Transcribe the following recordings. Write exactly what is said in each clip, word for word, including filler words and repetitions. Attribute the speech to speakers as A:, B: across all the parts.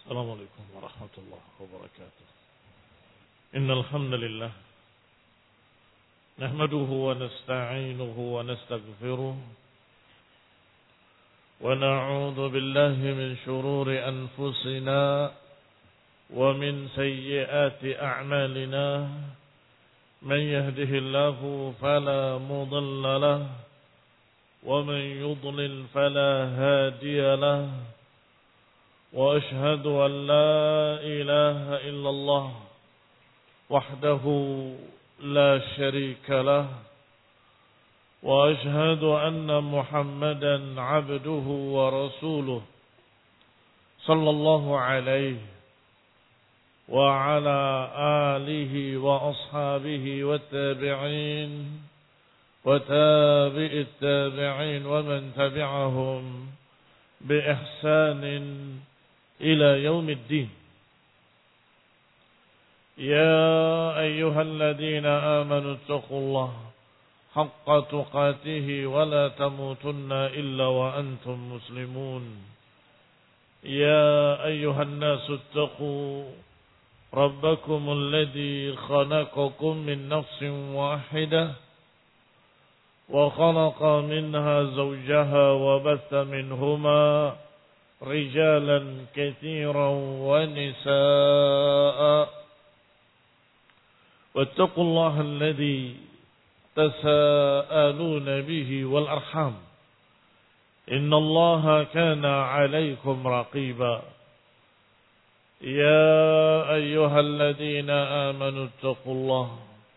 A: السلام عليكم ورحمة الله وبركاته. إن الحمد لله نحمده ونستعينه ونستغفره ونعوذ بالله من شرور أنفسنا ومن سيئات أعمالنا. من يهده الله فلا مضل له ومن يضلل فلا هادي له. وأشهد أن لا إله إلا الله وحده لا شريك له. وأشهد أن محمدا عبده ورسوله صلى الله عليه وعلى آله وأصحابه والتابعين وتابع التابعين ومن تبعهم بإحسان إلى يوم الدين. يا أيها الذين آمنوا اتقوا الله حق تقاته ولا تموتن إلا وأنتم مسلمون. يا أيها الناس اتقوا ربكم الذي خلقكم من نفس واحدة وخلق منها زوجها وبث منهما رجالا كثيرا ونساء. واتقوا الله الذي تساءلون به والأرحام إن الله كان عليكم رقيبا. يا أيها الذين آمنوا اتقوا الله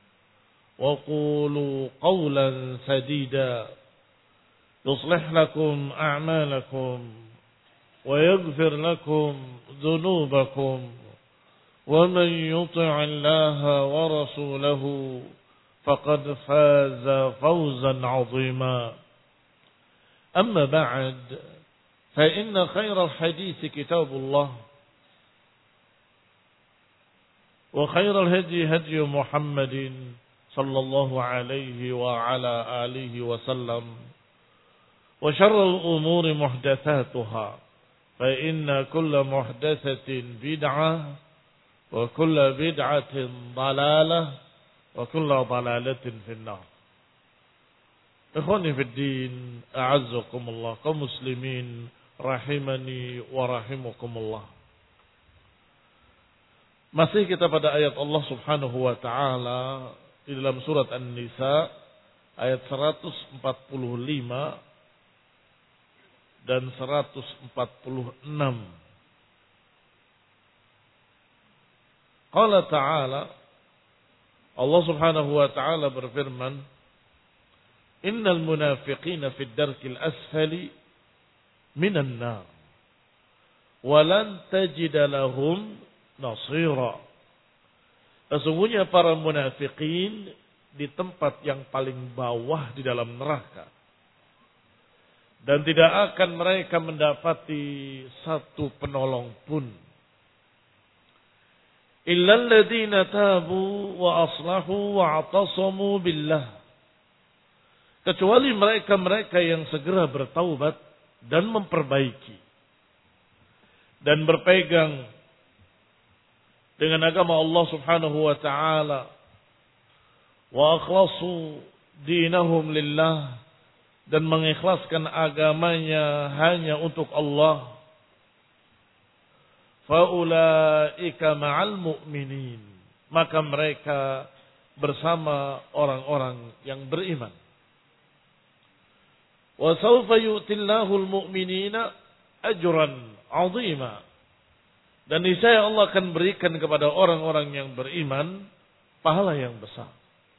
A: وقولوا قولا سديدا يصلح لكم أعمالكم ويغفر لكم ذنوبكم ومن يطع الله ورسوله فقد فاز فوزا عظيما. أما بعد فإن خير الحديث كتاب الله وخير الهدي هدي محمد صلى الله عليه وعلى آله وسلم وشر الأمور محدثاتها فإن كل محدثة بدعة وكل بدعة ضلالة وكل ضلالة في النار. إخواني في الدين أعزكم الله كمسلمين rahimani wa rahimakumullah. Masih kita pada ayat Allah Subhanahu wa taala di dalam surat An-Nisa ayat seratus empat puluh lima dan seratus empat puluh enam. Qala ta'ala, Allah Subhanahu wa taala berfirman, innal munafiqina fid darkil asfali minan nar wa lan tajida lahum nasira. Sesungguhnya para munafikin di tempat yang paling bawah di dalam neraka. Dan tidak akan mereka mendapati satu penolong pun. Illal ladzina tabu wa aslahu wa atasamu billah. Kecuali mereka-mereka yang segera bertaubat dan memperbaiki. Dan berpegang dengan agama Allah Subhanahu wa ta'ala. Wa akhlasu dinahum lillah. Dan mengikhlaskan agamanya hanya untuk Allah. Faulaika ma'al mu'minin. Maka mereka bersama orang-orang yang beriman. Wa sawfa yu'tillahu al-mu'minina ajran 'azima. Dan niscaya Allah akan berikan kepada orang-orang yang beriman pahala yang besar.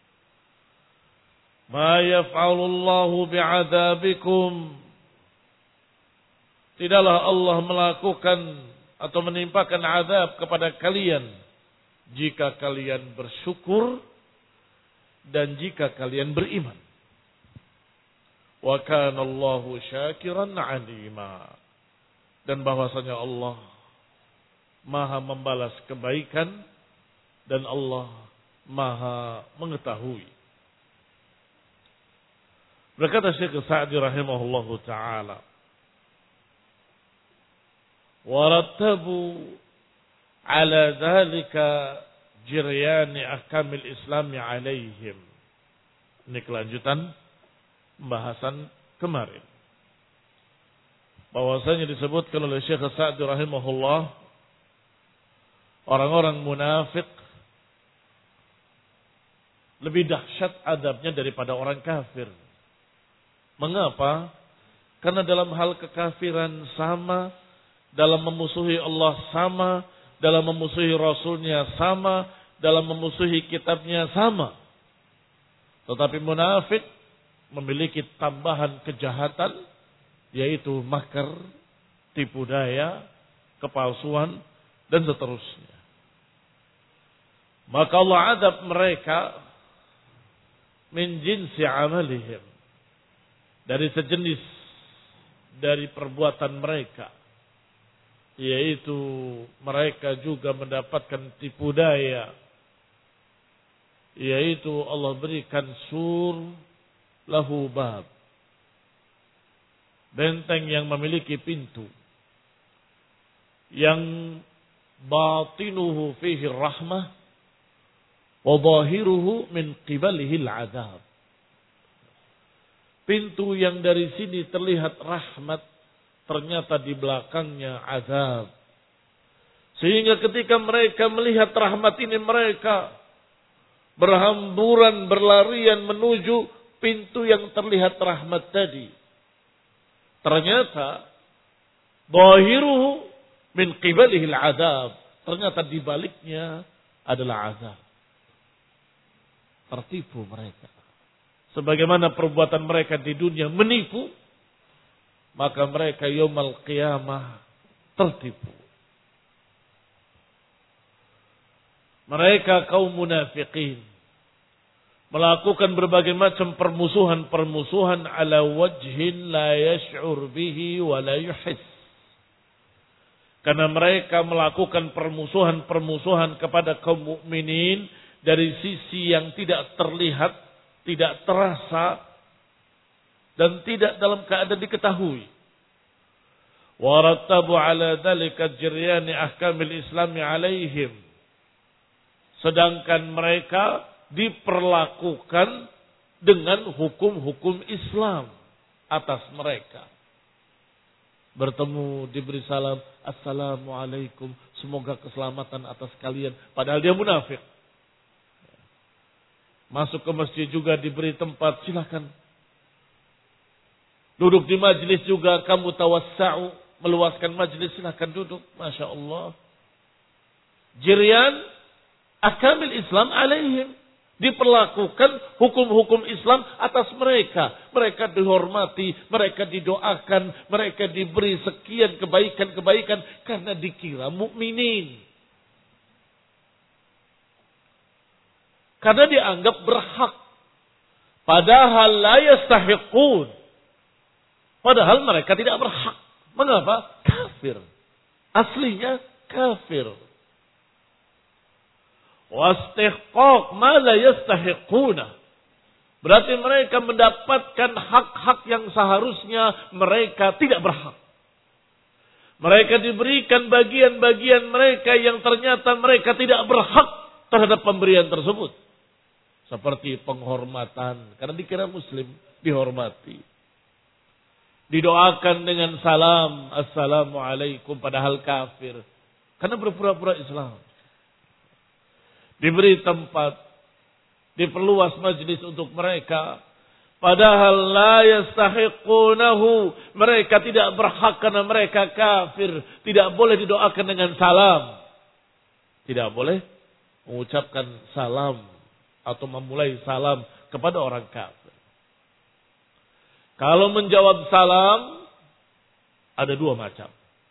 A: Ma yaf'alullahu bi'adabikum. Tidaklah Allah melakukan atau menimpakan azab kepada kalian jika kalian bersyukur dan jika kalian beriman. Wa kana Allahu syakiran 'alima. Dan bahwasanya Allah Maha membalas kebaikan dan Allah Maha mengetahui. Berkata Syekh Sa'di rahimahullahu taala, warattabu ala dzalika jiryani ahkamil islami alaihim. Ini kelanjutan pembahasan kemarin. Bahwasanya disebutkan oleh Syekh Sa'di rahimahullah, orang-orang munafik lebih dahsyat adabnya daripada orang kafir. Mengapa? Karena dalam hal kekafiran sama, dalam memusuhi Allah sama, dalam memusuhi Rasulnya sama, dalam memusuhi kitabnya sama. Tetapi munafik memiliki tambahan kejahatan, yaitu makar, tipu daya, kepalsuan, dan seterusnya. Maka Allah adab mereka min jinsi amalihim, dari sejenis dari perbuatan mereka, yaitu mereka juga mendapatkan tipu daya, yaitu Allah berikan sur lahu bab, benteng yang memiliki pintu, yang batinuhu fihi rahmah wa zahiruhu min qibalihi al-'adzab. Pintu yang dari sini terlihat rahmat, ternyata di belakangnya azab. Sehingga ketika mereka melihat rahmat ini, mereka berhamburan, berlarian menuju pintu yang terlihat rahmat tadi. Ternyata zahiruhu min qibalihi al-'adzab. Ternyata di baliknya adalah azab. Tertipu mereka. Sebagaimana perbuatan mereka di dunia menipu, maka mereka yaumul qiyamah tertipu. Mereka kaum munafikin melakukan berbagai macam permusuhan-permusuhan ala wajhin la yash'ur bihi wa la yuhiss. Karena mereka melakukan permusuhan-permusuhan kepada kaum mukminin dari sisi yang tidak terlihat, tidak terasa, dan tidak dalam keadaan diketahui. Warattabu ala dzalika jiryani ahkamil islami alaihim. Sedangkan mereka diperlakukan dengan hukum-hukum Islam atas mereka. Bertemu, diberi salam, assalamualaikum, semoga keselamatan atas kalian. Padahal dia munafik. Masuk ke masjid juga diberi tempat, silakan. Duduk di majlis juga, kamu tawassa'u, meluaskan majlis, silakan duduk. Masya Allah. Jiryan ahkamil Islam alaihim. Diperlakukan hukum-hukum Islam atas mereka. Mereka dihormati, mereka didoakan, mereka diberi sekian kebaikan-kebaikan karena dikira mukminin. Karena dianggap berhak. Padahal la yastahiqun. Padahal mereka tidak berhak. Mengapa? Kafir. Aslinya kafir. Wastihqaq ma la yastahiquna. Berarti mereka mendapatkan hak-hak yang seharusnya mereka tidak berhak. Mereka diberikan bagian-bagian mereka yang ternyata mereka tidak berhak terhadap pemberian tersebut. Seperti penghormatan. Karena dikira muslim, dihormati. Didoakan dengan salam, assalamualaikum, padahal kafir. Karena berpura-pura Islam. Diberi tempat, diperluas majlis untuk mereka. Padahal la yastahiqunahu. Mereka tidak berhak karena mereka kafir. Tidak boleh didoakan dengan salam. Tidak boleh mengucapkan salam atau memulai salam kepada orang kafir. Kalau menjawab salam, ada dua macam.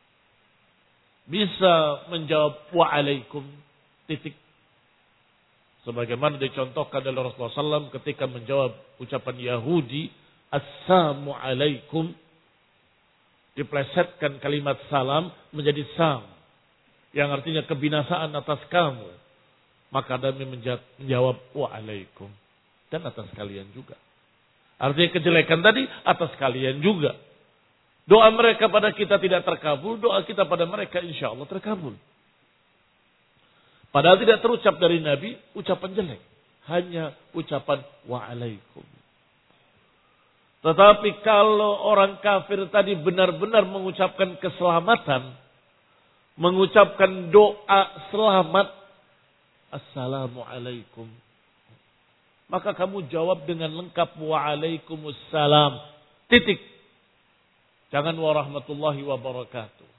A: Bisa menjawab wa'alaikum, titik. Sebagaimana dicontohkan oleh Rasulullah shallallahu alaihi wasallam ketika menjawab ucapan Yahudi, Assalamu alaikum. Diplesetkan kalimat salam menjadi sam. Yang artinya kebinasaan atas kamu. Maka Nabi menjawab wa'alaikum. Dan atas kalian juga. Artinya kejelekan tadi atas kalian juga. Doa mereka pada kita tidak terkabul, doa kita pada mereka insya Allah terkabul. Padahal tidak terucap dari Nabi ucapan jelek. Hanya ucapan wa'alaikum. Tetapi kalau orang kafir tadi benar-benar mengucapkan keselamatan, mengucapkan doa selamat, assalamualaikum, maka kamu jawab dengan lengkap wa'alaikumussalam. Titik. Jangan warahmatullahi wabarakatuh.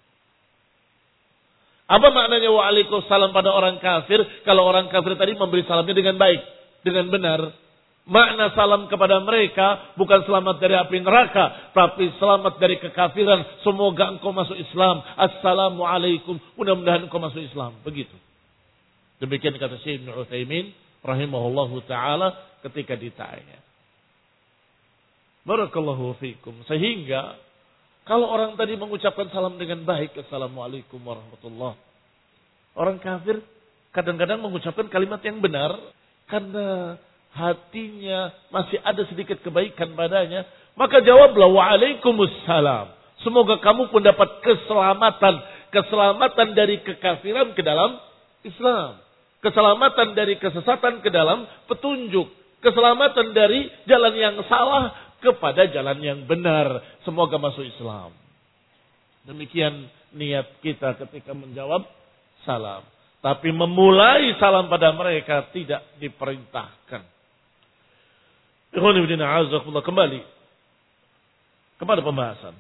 A: Apa maknanya wa'alaikumussalam pada orang kafir? Kalau orang kafir tadi memberi salamnya dengan baik, dengan benar. Makna salam kepada mereka bukan selamat dari api neraka, tapi selamat dari kekafiran. Semoga engkau masuk Islam. Assalamualaikum. Mudah-mudahan engkau masuk Islam. Begitu. Demikian kata Syekh Ibnu Utsaimin rahimahullahu taala ketika ditanya. Barakallahu fikum. Sehingga kalau orang tadi mengucapkan salam dengan baik, assalamualaikum warahmatullah. Orang kafir kadang-kadang mengucapkan kalimat yang benar karena hatinya masih ada sedikit kebaikan padanya, maka jawablah wa'alaikumussalam. Semoga kamu pun dapat keselamatan, keselamatan dari kekafiran ke dalam Islam, keselamatan dari kesesatan ke dalam petunjuk, keselamatan dari jalan yang salah kepada jalan yang benar. Semoga masuk Islam. Demikian niat kita ketika menjawab salam. Tapi memulai salam pada mereka tidak diperintahkan. Kembali kepada pembahasan.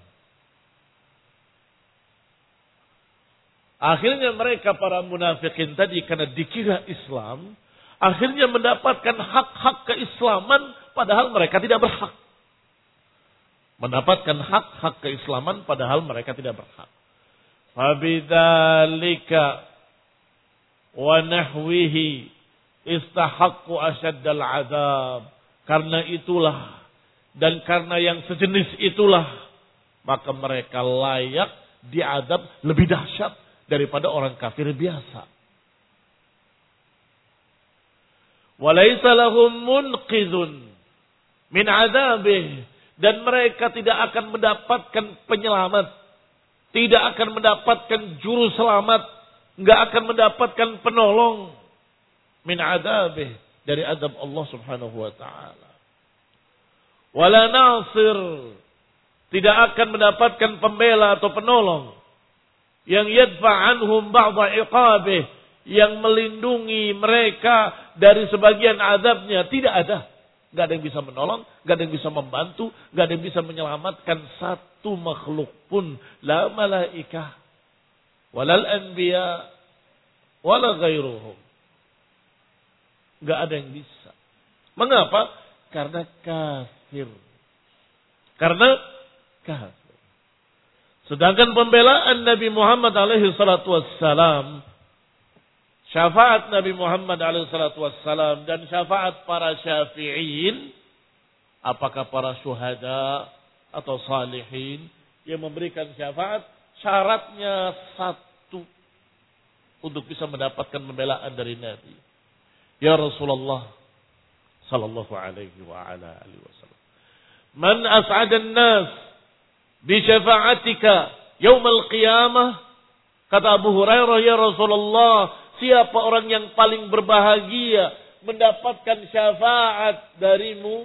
A: Akhirnya mereka para munafikin tadi karena dikira Islam, akhirnya mendapatkan hak-hak keislaman padahal mereka tidak berhak. Mendapatkan hak-hak keislaman padahal mereka tidak berhak. Fabidzalika wa nahwihi istahaqqu asyaddal azab. Karena itulah dan karena yang sejenis itulah maka mereka layak diadab lebih dahsyat daripada orang kafir biasa. Walaysa lahum munqidhun min adzabih. Dan mereka tidak akan mendapatkan penyelamat. Tidak akan mendapatkan juru selamat. Enggak akan mendapatkan penolong. Min adabih. Dari adab Allah subhanahu wa ta'ala. Wala nasir. Tidak akan mendapatkan pembela atau penolong. Yang yadfa'anhum ba'da iqabih. Yang melindungi mereka dari sebagian azabnya. Tidak ada. Gak ada yang bisa menolong, gak ada yang bisa membantu, gak ada yang bisa menyelamatkan satu makhluk pun. La malaikah, walal anbiya, wala ghairuhum. Gak ada yang bisa. Mengapa? Karena kafir. Karena kafir. Sedangkan pembelaan Nabi Muhammad alaihi salatu wassalam, syafaat Nabi Muhammad alaihi salatu wassalam dan syafaat para syafi'in, apakah para syuhada atau salihin yang memberikan syafaat, syaratnya satu untuk bisa mendapatkan pembelaan dari Nabi. Ya Rasulullah sallallahu alaihi wa ala alihi wasallam, man as'adan nas bi syafa'atika yaumal qiyamah. Kata Abu Hurairah, ya Rasulullah, siapa orang yang paling berbahagia mendapatkan syafaat darimu?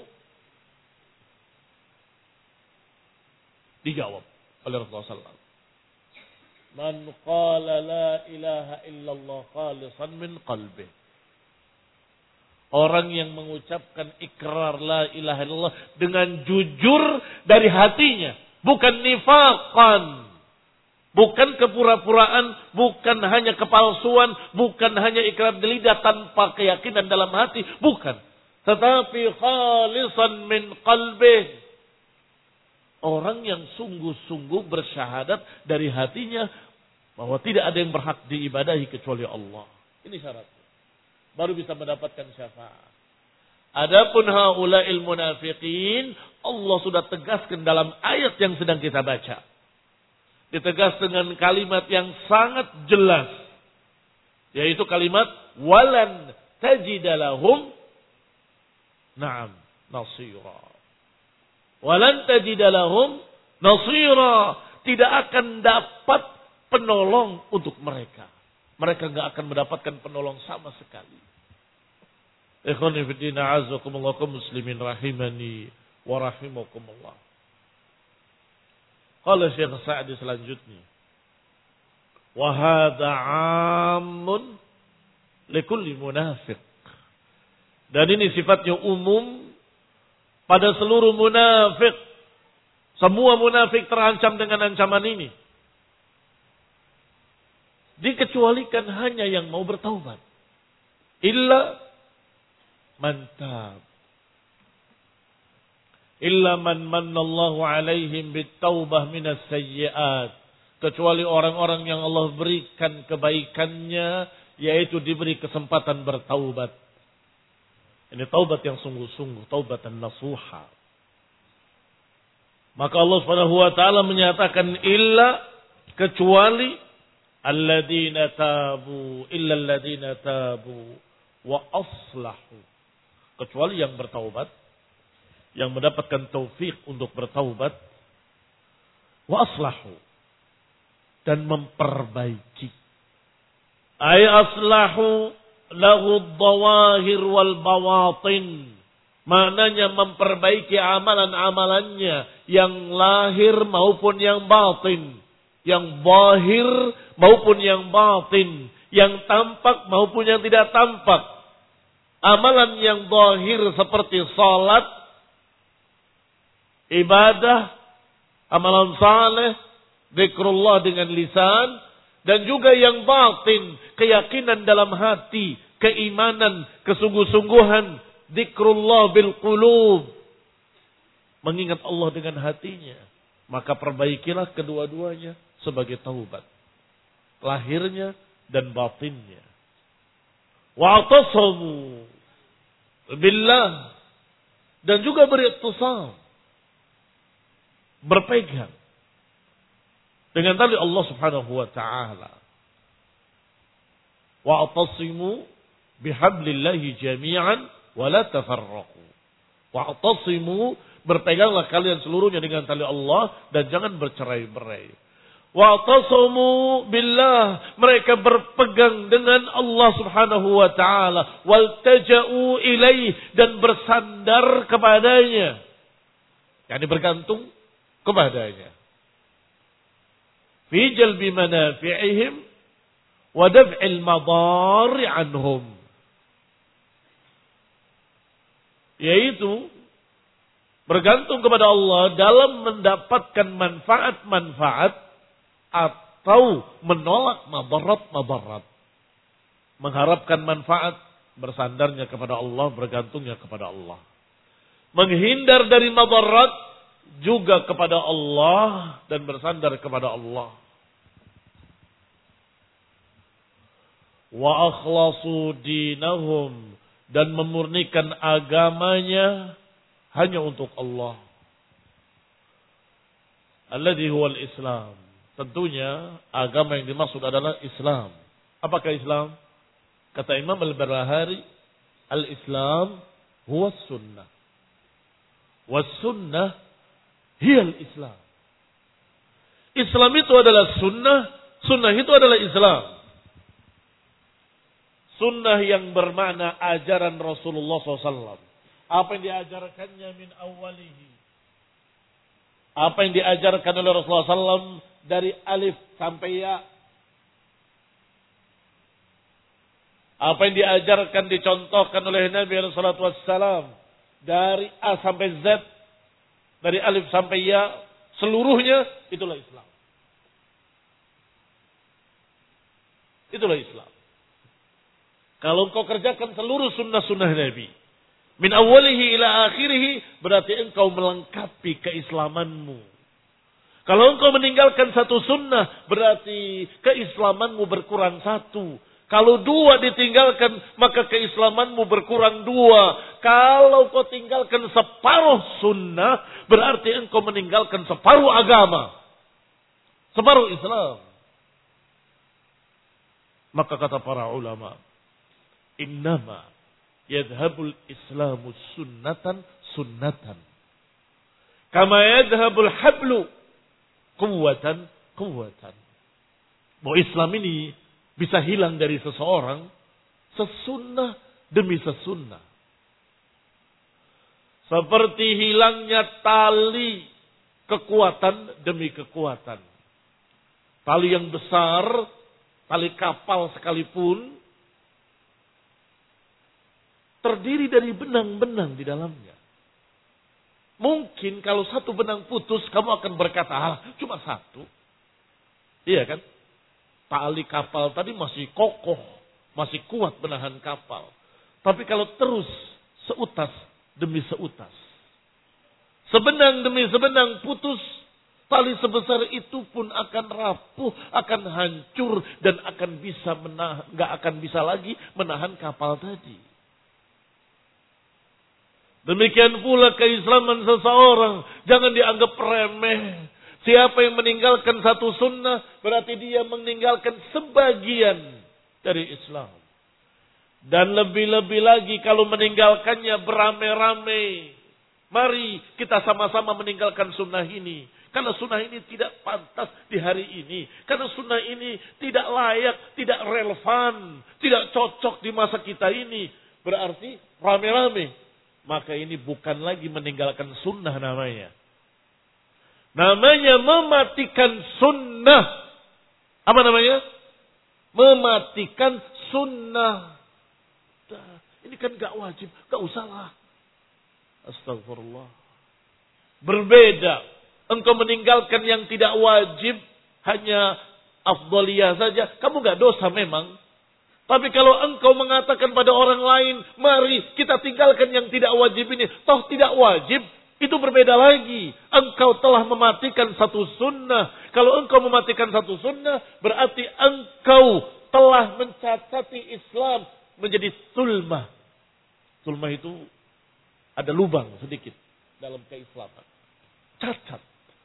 A: Dijawab oleh Rasulullah sallallahu alaihi wasallam, man qala la ilaha illallah khalisan min qalbih. Orang yang mengucapkan ikrar la ilaha illallah dengan jujur dari hatinya, bukan nifaqan. Bukan kepura-puraan, bukan hanya kepalsuan, bukan hanya ikrar di lidah tanpa keyakinan dalam hati, bukan. Tetapi khalisan min qalbih. Orang yang sungguh-sungguh bersyahadat dari hatinya bahwa tidak ada yang berhak diibadahi kecuali Allah. Ini syaratnya. Baru bisa mendapatkan syafaat. Adapun haula'il munafiqin, Allah sudah tegaskan dalam ayat yang sedang kita baca. Ditegas dengan kalimat yang sangat jelas. Yaitu kalimat walan tajidalahum na'am nasira. Walan tajidalahum nasira, tidak akan dapat penolong untuk mereka. Mereka enggak akan mendapatkan penolong sama sekali. Ikhwani fi din, a'azzakumullah kaum muslimin rahimani wa rahimakumullah. Qala Syekh Sa'di selanjutnya, wa hadza 'ammun likulli munafiq. Dan ini sifatnya umum pada seluruh munafik. Semua munafik terancam dengan ancaman ini. Dikecualikan hanya yang mau bertaubat. Illa man tab. Illa man mannallahu alaihim bitaubah minas sayyi'at. Kecuali orang-orang yang Allah berikan kebaikannya, yaitu diberi kesempatan bertaubat. Ini taubat yang sungguh-sungguh, taubatan nasuha. Maka Allah Subhanahu wa taala menyatakan illa, kecuali alladzina tabu, illa alladzina tabu wa aslahu. Kecuali yang bertaubat, yang mendapatkan taufik untuk bertaubat, wa aslahu, dan memperbaiki. Ay aslahu lahu dhawahir wal bawatin. Maknanya memperbaiki amalan-amalannya yang lahir maupun yang batin, yang zahir maupun yang batin, yang tampak maupun yang tidak tampak. Amalan yang zahir seperti salat, ibadah, amalan saleh, zikrullah dengan lisan, dan juga yang batin, keyakinan dalam hati, keimanan, kesungguh-sungguhan, zikrullah bil qulub, mengingat Allah dengan hatinya. Maka perbaikilah kedua-duanya sebagai taubat, lahirnya dan batinnya. Wa'tasamu billah, dan juga beriktisam, berpegang dengan tali Allah Subhanahu wa taala. Wa'tasimu bihablillahi jami'an wa la tafarraqu. Wa'tasimu, berpeganglah kalian seluruhnya dengan tali Allah dan jangan bercerai-berai. Wa'tasamu billah, mereka berpegang dengan Allah Subhanahu wa taala, waltaja'u ilaih, dan bersandar kepadanya. yakni bergantung kepadanya. Fi jalbi manafi'ihim wa daf'il madari anhum. Yaitu bergantung kepada Allah dalam mendapatkan manfaat-manfaat atau menolak madarat-madarat. Mengharapkan manfaat, bersandarnya kepada Allah, bergantungnya kepada Allah. Menghindar dari madarat juga kepada Allah dan bersandar kepada Allah. Wa akhlasu dinahum, dan memurnikan agamanya hanya untuk Allah. Alladhi huwal Islam. Tentunya agama yang dimaksud adalah Islam. Apakah Islam? Kata Imam Al-Barbahari, al-Islam huwa sunnah. Was sunnah hiyal Islam. Islam itu adalah sunnah, sunnah itu adalah Islam. Sunnah yang bermakna ajaran Rasulullah shallallahu alaihi wasallam. Apa yang diajarkannya min awalihi. Apa yang diajarkan oleh Rasulullah shallallahu alaihi wasallam dari alif sampai ya. Apa yang diajarkan, dicontohkan oleh Nabi shallallahu alaihi wasallam dari A sampai Z, dari alif sampai ya, seluruhnya itulah Islam. Itulah Islam. Kalau engkau kerjakan seluruh sunnah-sunnah Nabi, min awalihi ila akhirihi, berarti engkau melengkapi keislamanmu. Kalau engkau meninggalkan satu sunnah, berarti keislamanmu berkurang satu. Kalau dua ditinggalkan, maka keislamanmu berkurang dua. Kalau kau tinggalkan separuh sunnah, berarti engkau meninggalkan separuh agama. Separuh Islam. Maka kata para ulama, innama yadhabul islamu sunnatan sunnatan. Kama yadhabul hablu Kuwatan, kuwatan. Bahwa Islam ini bisa hilang dari seseorang sesunnah demi sesunnah. Seperti hilangnya tali kekuatan demi kekuatan. Tali yang besar, tali kapal sekalipun, terdiri dari benang-benang di dalamnya. Mungkin kalau satu benang putus, kamu akan berkata, ah, cuma satu. Iya kan? Tali kapal tadi masih kokoh, masih kuat menahan kapal. Tapi kalau terus seutas demi seutas, sebenang demi sebenang putus, tali sebesar itu pun akan rapuh, akan hancur, dan akan bisa menahan, nggak akan bisa lagi menahan kapal tadi. Demikian pula keislaman seseorang jangan dianggap remeh. Siapa yang meninggalkan satu sunnah berarti dia meninggalkan sebagian dari Islam. Dan lebih-lebih lagi kalau meninggalkannya beramai-ramai. Mari kita sama-sama meninggalkan sunnah ini. Karena sunnah ini tidak pantas di hari ini. Karena sunnah ini tidak layak, tidak relevan, tidak cocok di masa kita ini. Berarti rame-rame. Maka ini bukan lagi meninggalkan sunnah namanya. Namanya mematikan sunnah. Apa namanya? Mematikan sunnah. Ini kan gak wajib, gak usah lah. Astagfirullah. Berbeda. Engkau meninggalkan yang tidak wajib, hanya afdaliyah saja. Kamu gak dosa memang. Tapi kalau engkau mengatakan pada orang lain, mari kita tinggalkan yang tidak wajib ini. Toh tidak wajib, itu berbeda lagi. Engkau telah mematikan satu sunnah. Kalau engkau mematikan satu sunnah, berarti engkau telah mencacati Islam menjadi tulmah. Tulmah itu ada lubang sedikit dalam keislaman. Cacat.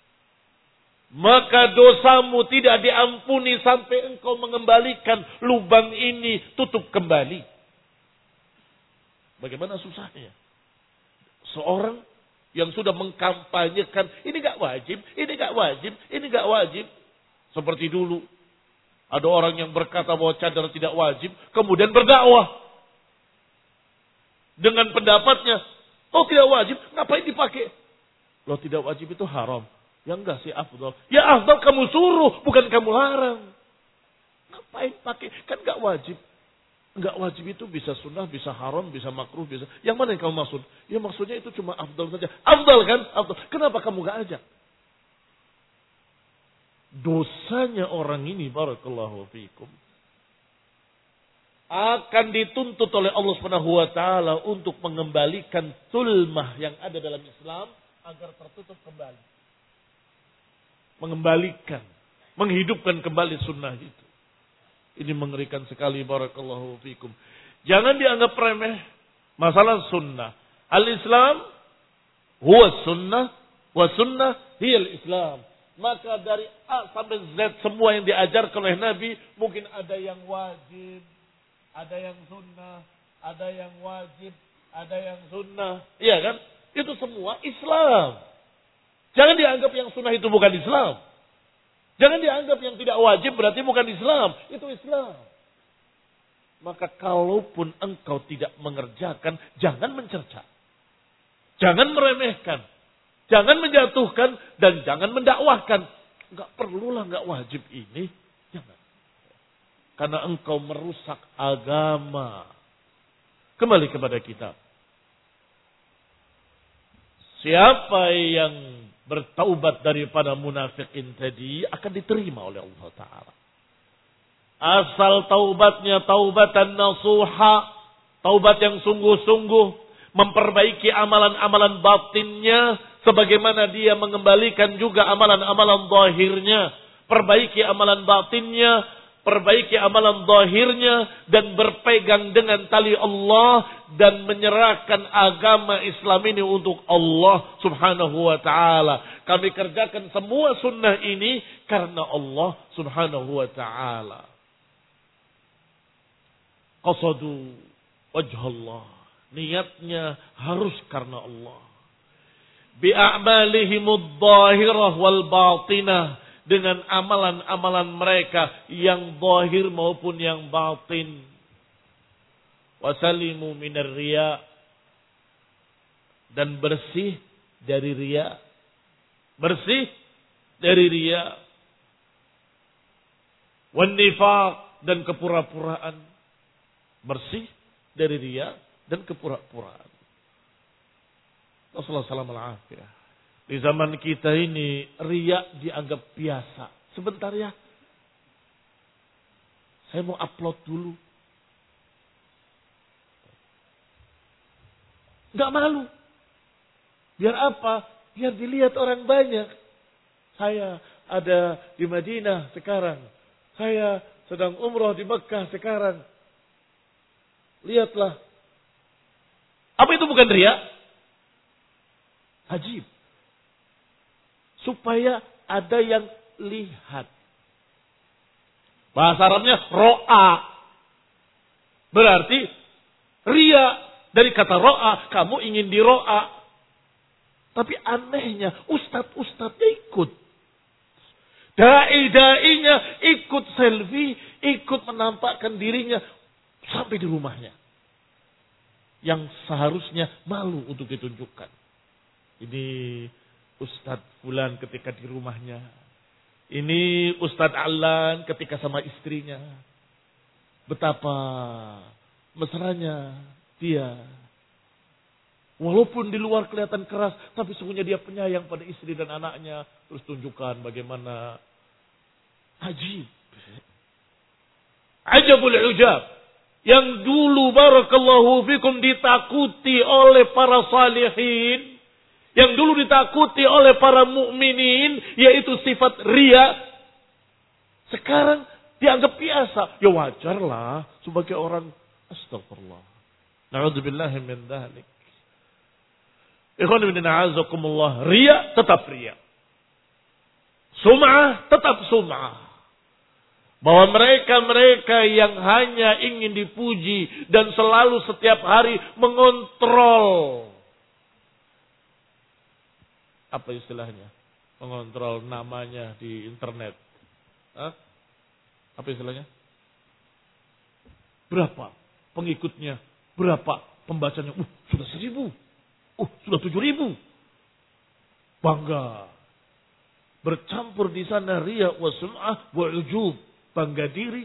A: Maka dosamu tidak diampuni sampai engkau mengembalikan lubang ini tutup kembali. Bagaimana susahnya? Seorang yang sudah mengkampanyekan, ini gak wajib, ini gak wajib, ini gak wajib. Seperti dulu. Ada orang yang berkata bahwa cadar tidak wajib, kemudian berdakwah. Dengan pendapatnya, oh tidak wajib, ngapain dipakai? Loh tidak wajib itu haram. Ya enggak sih afdal. Ya afdal kamu suruh, bukan kamu larang. Ngapain pakai? Kan enggak wajib. Enggak wajib itu bisa sunnah, bisa haram, bisa makruh, bisa. Yang mana yang kamu maksud? Ya maksudnya itu cuma afdal saja. Afdal kan? Afdal. Kenapa kamu enggak ajak? Dosanya orang ini, barakallahu fiikum, akan dituntut oleh Allah Subhanahu wa taala untuk mengembalikan tulmah yang ada dalam Islam agar tertutup kembali. Mengembalikan, menghidupkan kembali sunnah itu. Ini mengerikan sekali, barakallahu fikum. Jangan dianggap remeh masalah sunnah. Al-Islam huwa sunnah, wa sunnah hiyal Islam. Maka dari A sampai Z semua yang diajarkan oleh Nabi, mungkin ada yang wajib, ada yang sunnah, ada yang wajib, ada yang sunnah. Iya kan? Itu semua Islam. Jangan dianggap yang sunnah itu bukan Islam. Jangan dianggap yang tidak wajib berarti bukan Islam. Itu Islam. Maka kalaupun engkau tidak mengerjakan, jangan mencerca. Jangan meremehkan. Jangan menjatuhkan dan jangan mendakwahkan. Enggak perlulah, enggak wajib ini. Jangan. Karena engkau merusak agama. Kembali kepada kitab. Siapa yang bertaubat daripada munafikin tadi akan diterima oleh Allah Ta'ala. Asal taubatnya taubatan nasuha. Taubat yang sungguh-sungguh. Memperbaiki amalan-amalan batinnya. Sebagaimana dia mengembalikan juga amalan-amalan zahirnya. Perbaiki amalan batinnya. Perbaiki amalan zahirnya. Dan berpegang dengan tali Allah. Dan menyerahkan agama Islam ini untuk Allah subhanahu wa ta'ala. Kami kerjakan semua sunnah ini karena Allah subhanahu wa ta'ala. Qasadu wajh Allah. Niatnya harus karena Allah. bi'a'malihimud dhahirah wal batinah, dengan amalan-amalan mereka yang zahir maupun yang batin. Wasalimu minar riya, dan bersih dari riya. Bersih dari riya. Wan nifaq, dan kepura-puraan. Bersih dari riya dan kepura-puraan. Rasulullah sallallahu alaihi wasallam. Di zaman kita ini riya dianggap biasa. Sebentar ya, saya mau upload dulu. Gak malu. Biar apa? Biar dilihat orang banyak. Saya ada di Madinah sekarang. Saya sedang umroh di Mekah sekarang. Lihatlah. Apa itu bukan riya? Ajib. Supaya ada yang lihat. Bahasa Arabnya ro'a. Berarti riya, dari kata ro'a, kamu ingin di ro'a. Tapi anehnya ustadz-ustadznya ikut. Dai-dainya ikut selfie, ikut menampakkan dirinya sampai di rumahnya. Yang seharusnya malu untuk ditunjukkan. Ini Ustadz Fulan ketika di rumahnya. Ini Ustadz Alan ketika sama istrinya. Betapa mesranya dia. Walaupun di luar kelihatan keras, tapi sesungguhnya dia penyayang pada istri dan anaknya. Terus tunjukkan bagaimana ajib. Ajabul ujab. Yang dulu barakallahu fikum ditakuti oleh para salihin. Yang dulu ditakuti oleh para mukminin, yaitu sifat riya, sekarang dianggap biasa. Ya wajarlah sebagai orang, astagfirullah. Na'udzubillahi min dzalik. Ikhwan fillah a'azakumullah, riya tetap riya. Sum'ah tetap sum'ah. Bahwa mereka-mereka yang hanya ingin dipuji dan selalu setiap hari mengontrol, apa istilahnya? Mengontrol namanya di internet. Hah? Apa istilahnya? Berapa pengikutnya? Berapa pembacanya? Uh, sudah seribu. Uh, sudah tujuh ribu. Bangga. Bercampur di sana riya wa sum'ah wa ujub. Bangga diri.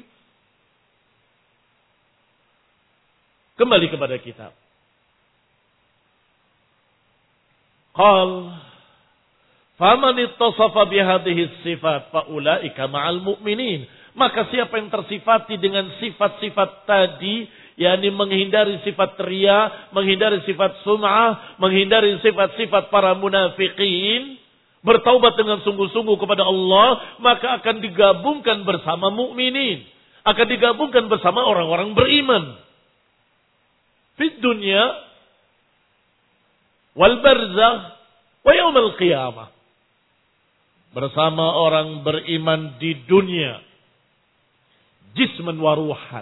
A: Kembali kepada kitab. Qal faman ittasafa bihadhihi sifat faulaika ma'al mu'minin. Maka siapa yang tersifati dengan sifat-sifat tadi, yakni menghindari sifat riya, menghindari sifat sum'ah, menghindari sifat-sifat para munafikin, bertaubat dengan sungguh-sungguh kepada Allah, maka akan digabungkan bersama mukminin, akan digabungkan bersama orang-orang beriman. Fid dunya wal barzakh wa yaumil qiyamah. Bersama orang beriman di dunia, jisman wa ruhan.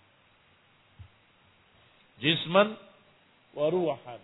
A: Jisman wa ruhan.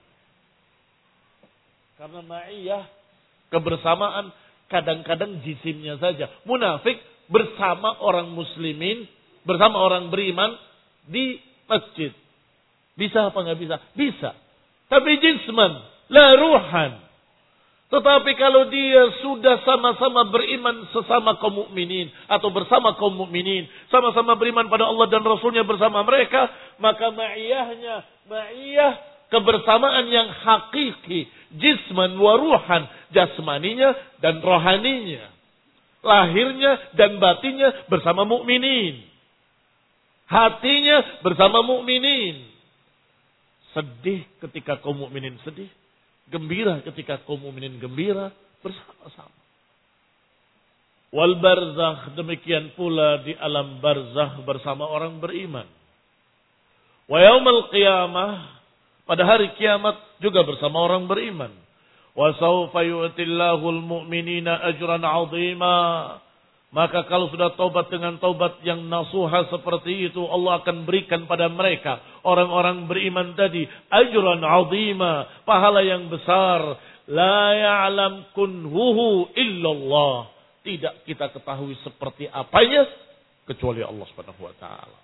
A: Karena ma'iyah, kebersamaan, kadang-kadang jisimnya saja. Munafik bersama orang muslimin, bersama orang beriman di masjid. Bisa apa enggak bisa? Bisa. Tapi jisman, la ruhan. Tetapi kalau dia sudah sama-sama beriman sesama kaum mukminin atau bersama kaum mukminin, sama-sama beriman pada Allah dan Rasulnya bersama mereka, maka ma'iyahnya, ma'iyah kebersamaan yang hakiki, jisman wa ruhan, jasmaninya dan rohaninya, lahirnya dan batinnya bersama mukminin, hatinya bersama mukminin. Sedih ketika kaum mukminin sedih, gembira ketika kaum mukminin gembira, bersama-sama. Wal barzakh, demikian pula di alam barzakh bersama orang beriman. Wa yaumil qiyamah, pada hari kiamat juga bersama orang beriman. Wa sawfa yu'tillahul mu'minina ajran 'azima. Maka kalau sudah taubat dengan taubat yang nasuha seperti itu, Allah akan berikan pada mereka, orang-orang beriman tadi, ajran 'azima, pahala yang besar. La ya'lam kunhuhu illallah. Tidak kita ketahui seperti apanya kecuali Allah Subhanahu wa taala.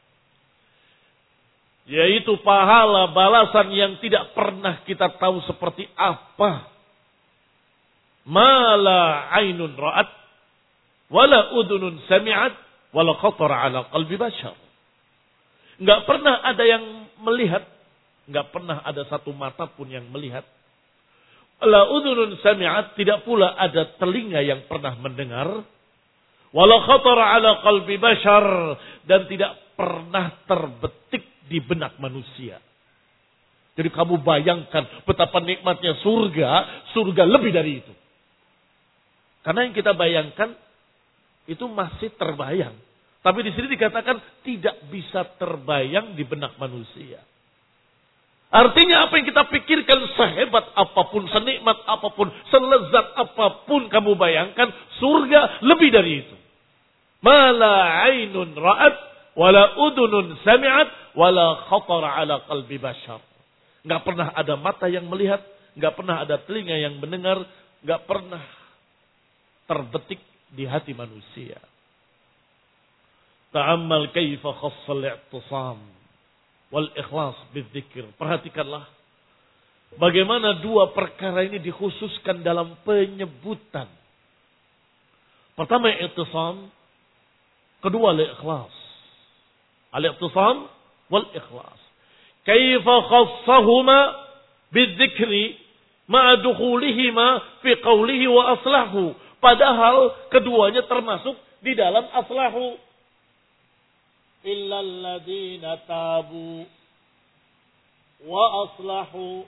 A: Yaitu pahala balasan yang tidak pernah kita tahu seperti apa. Mala ainun ra'at wala udhunun sami'at wala khatara ala qalbi bashar. Enggak pernah ada yang melihat, enggak pernah ada satu mata pun yang melihat. Wala udhunun sami'at, tidak pula ada telinga yang pernah mendengar. Wala khatara ala qalbi bashar, dan tidak pernah terbetik di benak manusia. Jadi kamu bayangkan betapa nikmatnya surga, surga lebih dari itu. Karena yang kita bayangkan itu masih terbayang. Tapi di sini dikatakan tidak bisa terbayang di benak manusia. Artinya apa yang kita pikirkan, sehebat apapun, senikmat apapun, selezat apapun kamu bayangkan, surga lebih dari itu. Mala ainun ra'at, wala udunun sami'at, wala khatara ala qalbi bashar. Enggak pernah ada mata yang melihat, enggak pernah ada telinga yang mendengar, enggak pernah terbetik di hati manusia. Ta'ammal kaifa khassal i'tisam wal ikhlas bidzikr. Perhatikanlah bagaimana dua perkara ini dikhususkan dalam penyebutan. Pertama i'tisam, kedua al-ikhlas. Al-i'tisam wal ikhlas. Kaifa khassahuma bidzikri ma'a dukhulihima fi qawlihi wa aslahu. Padahal keduanya termasuk di dalam aslahu. Illal ladina tabu wa aslahu.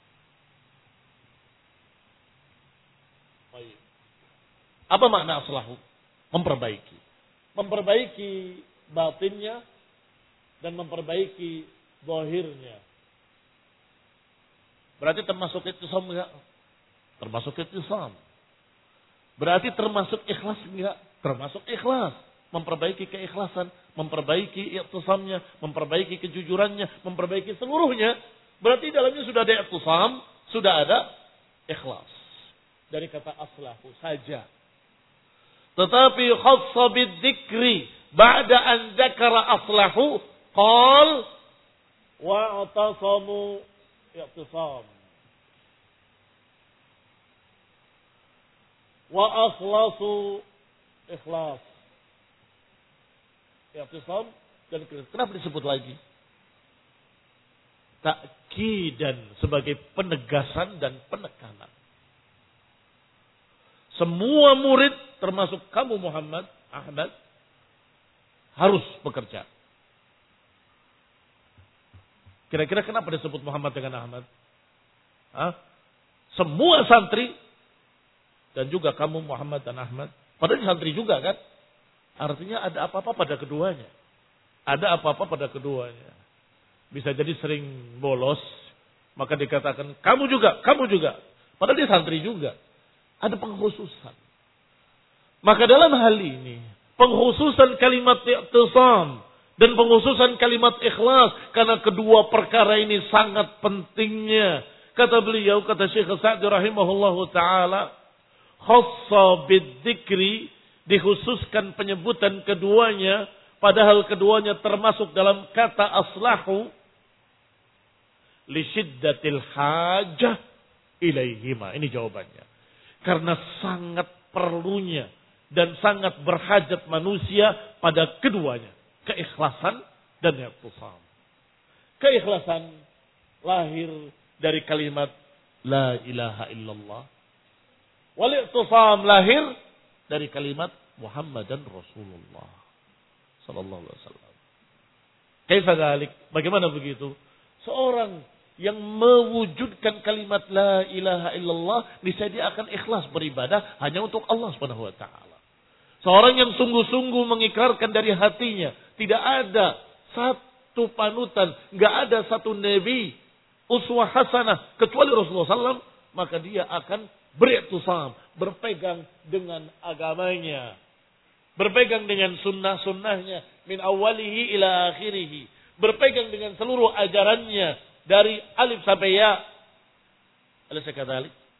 A: Baik. Apa makna aslahu? Memperbaiki. Memperbaiki batinnya dan memperbaiki zahirnya. Berarti termasuk ittisam enggak? Termasuk ittisam. Berarti termasuk ikhlas enggak? Termasuk ikhlas. Memperbaiki keikhlasan, memperbaiki i'tisamnya, memperbaiki kejujurannya, memperbaiki seluruhnya. Berarti dalamnya sudah ada i'tisam, sudah ada ikhlas. Dari kata aslahu saja. Tetapi khassa bidzikri ba'da an dzakara aslahu qal wa'tasamu i'tisam. Wa akhlasu ikhlas. I'tisam dan ikhlas. Kenapa disebut lagi? Ta'kidan, sebagai penegasan dan penekanan. Semua murid termasuk kamu Muhammad, Ahmad, harus bekerja. Kira-kira kenapa disebut Muhammad dengan Ahmad? Hah? Semua santri dan juga kamu Muhammad dan Ahmad. Padahal santri juga kan. Artinya ada apa-apa pada keduanya. Ada apa-apa pada keduanya. Bisa jadi sering bolos. Maka dikatakan kamu juga, kamu juga. Padahal dia santri juga. Ada pengkhususan. Maka dalam hal ini, pengkhususan kalimat i'tisam dan pengkhususan kalimat ikhlas. Karena kedua perkara ini sangat pentingnya. Kata beliau, kata Syekh Sa'di rahimahullahu ta'ala. Khassa bidzikri, dikhususkan penyebutan keduanya, padahal keduanya termasuk dalam kata aslahu, li syiddatil hajah ilaihima. Ini jawabannya. Karena sangat perlunya dan sangat berhajat manusia pada keduanya, keikhlasan dan i'tisam. Keikhlasan lahir dari kalimat la ilaha illallah. Wal i'tisam lahir dari kalimat Muhammadan Rasulullah sallallahu alaihi wasallam. Kaifa dzalik? Bagaimana begitu? Seorang yang mewujudkan kalimat la ilaha illallah, niscaya dia akan ikhlas beribadah hanya untuk Allah Subhanahu wa taala. Seorang yang sungguh-sungguh mengikrarkan dari hatinya, tidak ada satu panutan, enggak ada satu nabi uswah hasanah kecuali Rasulullah sallallahu alaihi wasallam, maka dia akan beriktisam, berpegang dengan agamanya, berpegang dengan sunnah-sunnahnya min awalihi ila akhirihi, berpegang dengan seluruh ajarannya dari alif sampai ya. Alaysa kadzalik?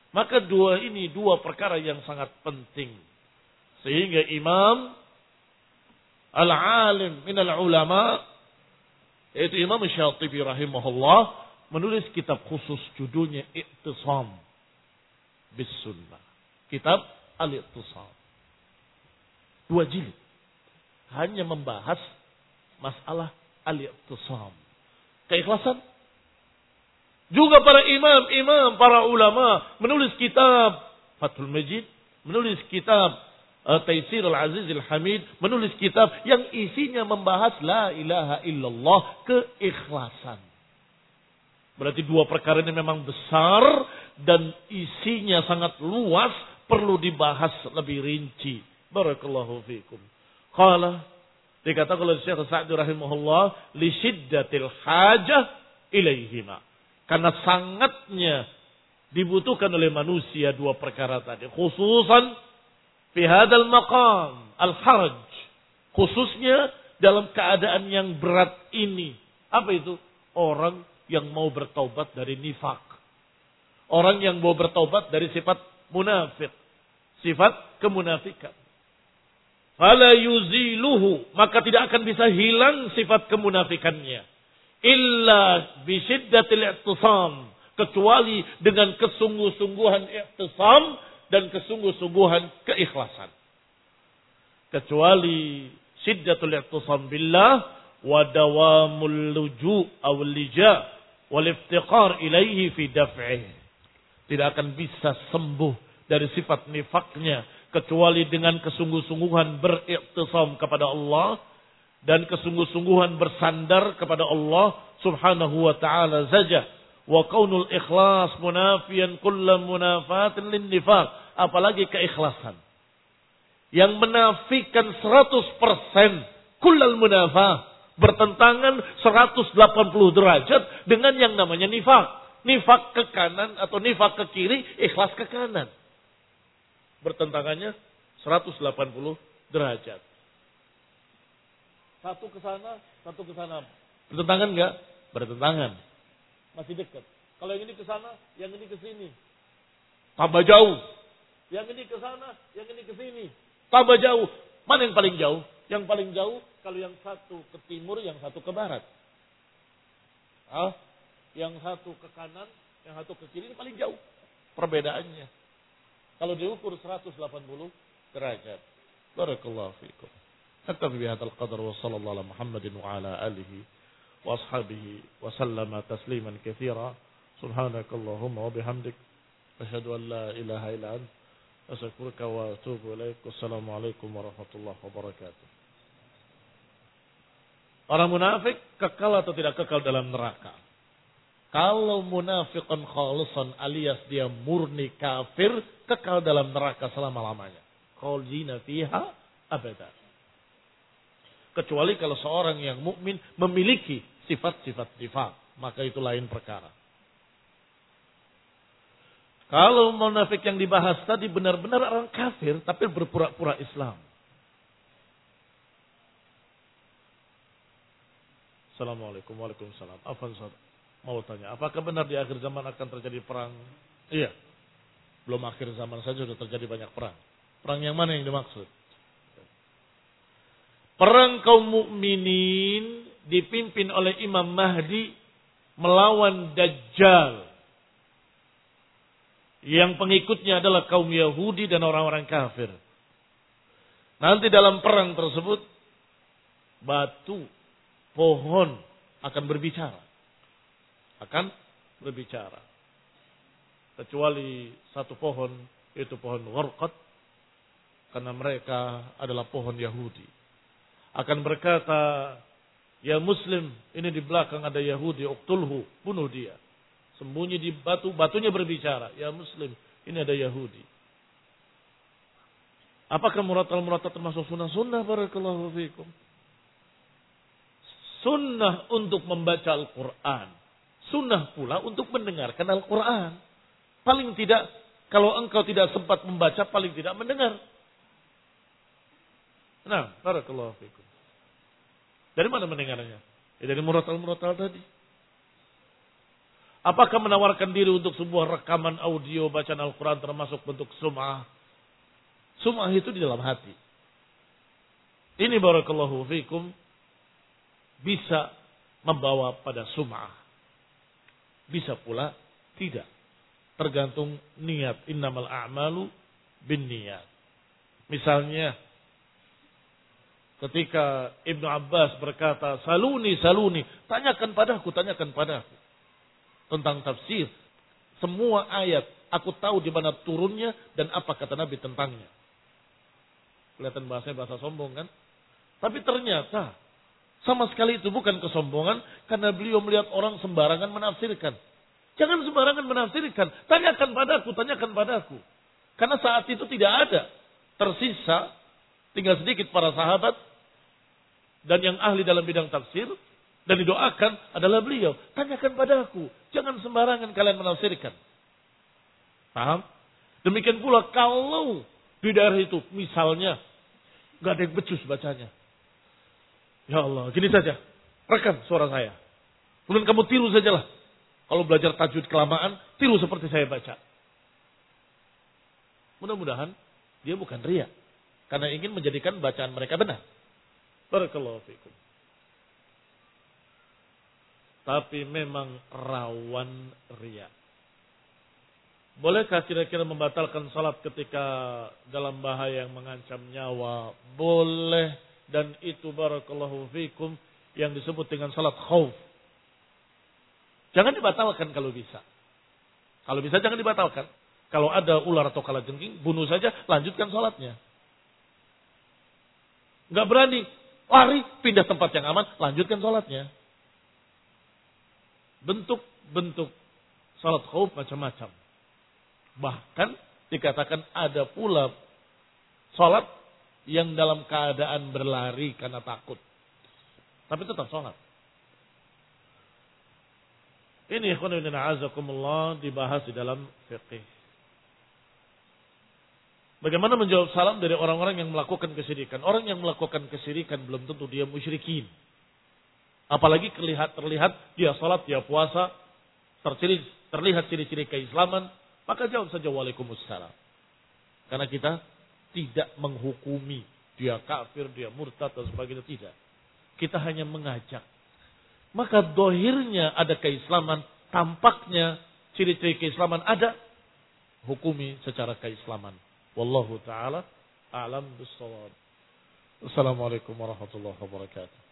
A: Maka dua ini dua perkara yang sangat penting. Sehingga Imam Al-Alim minal ulama, yaitu Imam Syatibi rahimahullah, menulis kitab khusus judulnya I'tisam bis Sunnah. Kitab Al-I'tisam. Dua jilid. Hanya membahas masalah Al-I'tisam. Keikhlasan. Juga para imam-imam, para ulama menulis kitab Fathul Majid, menulis kitab uh, Taisir Al-Aziz Al-Hamid, menulis kitab yang isinya membahas la ilaha illallah, keikhlasan. Berarti dua perkara ini memang besar dan isinya sangat luas, perlu dibahas lebih rinci. Barakallahu fikum. Qala, dikatakan oleh Syekh Sa'di rahimahullah, li syiddatil hajah ilaihima. Karena sangatnya dibutuhkan oleh manusia dua perkara tadi. Khususan fi hadal maqam al-haraj. Khususnya dalam keadaan yang berat ini. Apa itu? Orang yang mau bertaubat dari nifak. Orang yang mau bertaubat dari sifat munafik. Sifat kemunafikan. Fala yuziluhu. Maka tidak akan bisa hilang sifat kemunafikannya. Illa bisyiddatil i'tisam, kecuali dengan kesungguh-sungguhan i'tisam dan kesungguh-sungguhan keikhlasan. Kecuali syiddatul i'tisam billah wa dawamul luju' aw lija' wal iftiqar ilaihi fi daf'ih. Tidak akan bisa sembuh dari sifat nifaknya kecuali dengan kesungguh-sungguhan beriktisam kepada Allah dan kesungguh-sungguhan bersandar kepada Allah subhanahu wa ta'ala saja. Wa kaunul ikhlas munafiyan kulla munafatin lin nifaq. Apalagi keikhlasan. Yang menafikan seratus persen kullal munafah. Bertentangan seratus delapan puluh derajat dengan yang namanya nifak. Nifak ke kanan atau nifak ke kiri, ikhlas ke kanan. Bertentangannya seratus delapan puluh derajat. Satu ke sana, satu ke sana. Bertentangan enggak? Bertentangan. Masih dekat. Kalau yang ini ke sana, yang ini ke sini. Tambah jauh. Yang ini ke sana, yang ini ke sini. Tambah jauh. Mana yang paling jauh? Yang paling jauh kalau yang satu ke timur, yang satu ke barat. Ah, yang satu ke kanan, yang satu ke kiri, ini paling jauh perbedaannya. Kalau diukur seratus delapan puluh derajat. Barakallahu fiikum. Hatta bi hadzal qadar wa sallallahu ala Muhammadin wa ala alihi wa ashabihi wa sallama tasliman katsira. Subhanakallahumma wa bihamdik asyhadu an la ilaha illa anta astaghfiruka wa atubu ilaik. Wassalamualaikum warahmatullahi wabarakatuh. Orang munafik kekal atau tidak kekal dalam neraka? Kalau munafiqan khalisan alias dia murni kafir, kekal dalam neraka selama-lamanya. Khalidina fiha abada. Kecuali kalau seorang yang mukmin memiliki sifat-sifat nifaq, maka itu lain perkara. Kalau munafik yang dibahas tadi benar-benar orang kafir tapi berpura-pura Islam. Assalamualaikum warahmatullahi wabarakatuh. Afwan Ustaz, mau tanya, apakah benar di akhir zaman akan terjadi perang? Iya. Belum akhir zaman saja sudah terjadi banyak perang. Perang yang mana yang dimaksud? Perang kaum mukminin dipimpin oleh Imam Mahdi melawan Dajjal. Yang pengikutnya adalah kaum Yahudi dan orang-orang kafir. Nanti dalam perang tersebut, batu, pohon akan berbicara. Akan berbicara. Kecuali satu pohon, yaitu pohon Gharqad. Karena mereka adalah pohon Yahudi. Akan berkata, ya Muslim, ini di belakang ada Yahudi, uqtulhu, bunuh dia. Sembunyi di batu, batunya berbicara, ya Muslim, ini ada Yahudi. Apakah muratal-muratal termasuk sunnah-sunnah? Barakallahu fiikum. Sunnah untuk membaca Al-Quran. Sunnah pula untuk mendengarkan Al-Quran. Paling tidak, kalau engkau tidak sempat membaca, paling tidak mendengar. Nah, barakallahu fiikum. Dari mana mendengarnya? Ya, dari muratal-muratal tadi. Apakah menawarkan diri untuk sebuah rekaman audio bacaan Al-Quran termasuk bentuk sum'ah? Sum'ah itu di dalam hati. Ini barakallahu fikum bisa membawa pada sum'ah. Bisa pula tidak. Tergantung niat. Innamal a'malu bin niat. Misalnya ketika Ibnu Abbas berkata, saluni, saluni, tanyakan padaku, tanyakan padaku. Tentang tafsir. Semua ayat, aku tahu di mana turunnya dan apa kata Nabi tentangnya. Kelihatan bahasanya bahasa sombong kan? Tapi ternyata sama sekali itu bukan kesombongan karena beliau melihat orang sembarangan menafsirkan. Jangan sembarangan menafsirkan. Tanyakan padaku, tanyakan padaku. Karena saat itu tidak ada. Tersisa, tinggal sedikit para sahabat dan yang ahli dalam bidang tafsir dan didoakan adalah beliau. Tanyakan padaku. Jangan sembarangan kalian menafsirkan. Paham? Demikian pula kalau di daerah itu misalnya gak ada yang becus bacanya. Ya Allah, gini saja. Rekam suara saya. Kemudian kamu tiru sajalah. Kalau belajar tajwid kelamaan, tiru seperti saya baca. Mudah-mudahan dia bukan riya. Karena ingin menjadikan bacaan mereka benar. Barakallahu fikum. Tapi memang rawan riya. Bolehkah kira-kira membatalkan salat ketika dalam bahaya yang mengancam nyawa? Boleh. Dan itu barakallahu fikum yang disebut dengan salat khauf. Jangan dibatalkan kalau bisa. Kalau bisa jangan dibatalkan. Kalau ada ular atau kalajengking, bunuh saja, lanjutkan salatnya. Enggak berani, lari, pindah tempat yang aman, lanjutkan salatnya. Bentuk-bentuk salat khauf macam-macam. Bahkan dikatakan ada pula salat yang dalam keadaan berlari karena takut. Tapi tetap sholat. Ini ikhwanuddin a'azakumullah dibahas di dalam fiqih. Bagaimana menjawab salam dari orang-orang yang melakukan kesyirikan? Orang yang melakukan kesyirikan belum tentu dia musyrikin. Apalagi terlihat, terlihat dia sholat, dia puasa, terciri, terlihat ciri-ciri keislaman, maka jawab saja waalaikumsalam. Karena kita tidak menghukumi dia kafir, dia murtad dan sebagainya, tidak. Kita hanya mengajak. Maka dohirnya ada keislaman, tampaknya ciri-ciri keislaman ada, hukumi secara keislaman. Wallahu ta'ala a'lam bis-shawab. Assalamualaikum warahmatullahi wabarakatuh.